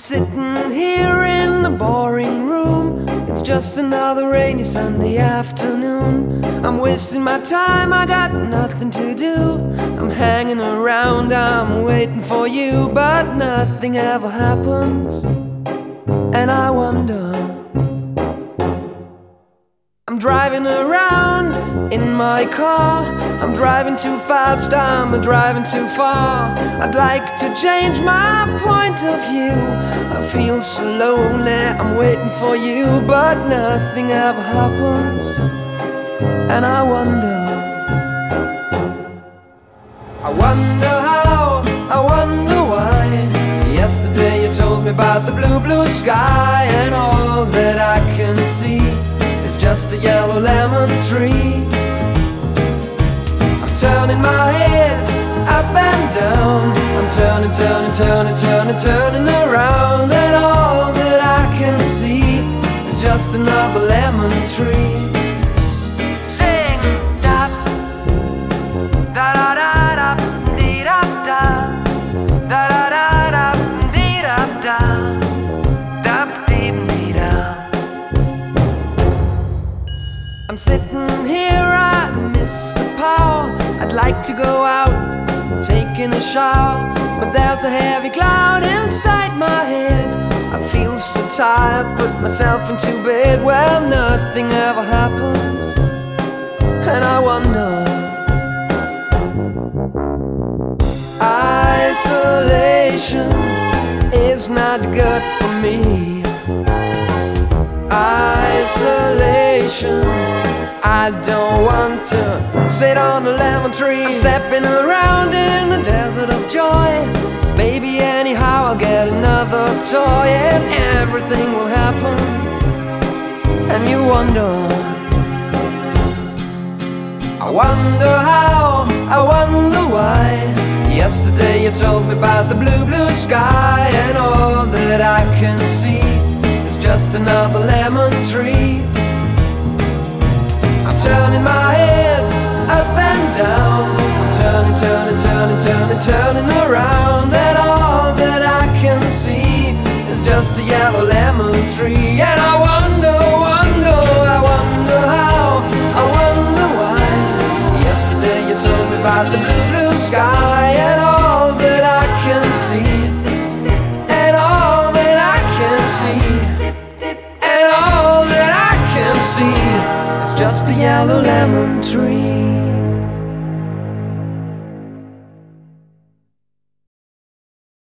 sitting here in the boring room. It's just another rainy Sunday afternoon. I'm wasting my time, I got nothing to do. I'm hanging around, I'm waiting for you, but nothing ever happens. And I wonder, I'm driving around in my car. I'm driving too fast, I'm driving too far. I'd like to change my point of view. I feel so lonely, I'm waiting for you, but nothing ever happens. And I wonder how, I wonder why. Yesterday you told me about the blue, blue sky, and all that I can see is just a yellow lemon tree. I'm turning my head up and down. I'm turning, turning, turning, turning, turning around, and all that I can see is just another lemon tree. Sing da da da da da dee da da da da da da dee da da da dee dee da. I'm sitting here, I miss the power. I'd like to go out, taking a shower, but there's a heavy cloud inside my head. I feel so tired, put myself into bed. Well, nothing ever happens, and I wonder. Isolation is not good for me. Isolation, I don't want to sit on a lemon tree. I'm stepping around in the desert of joy. Maybe anyhow I'll get another toy, and everything will happen. And you wonder, I wonder how, I wonder why. Yesterday you told me about the blue, blue sky, and all that I can see is just another lemon tree. I'm turning my head up and down. I'm turning, turning, turning, turning, turning around, and all that I can see is just a yellow lemon tree. And I wonder, wonder, I wonder how, I wonder why. Yesterday you told me about the blue, blue sky, and all that I can see, and all that I can see, and all that I can see is just a yellow lemon tree.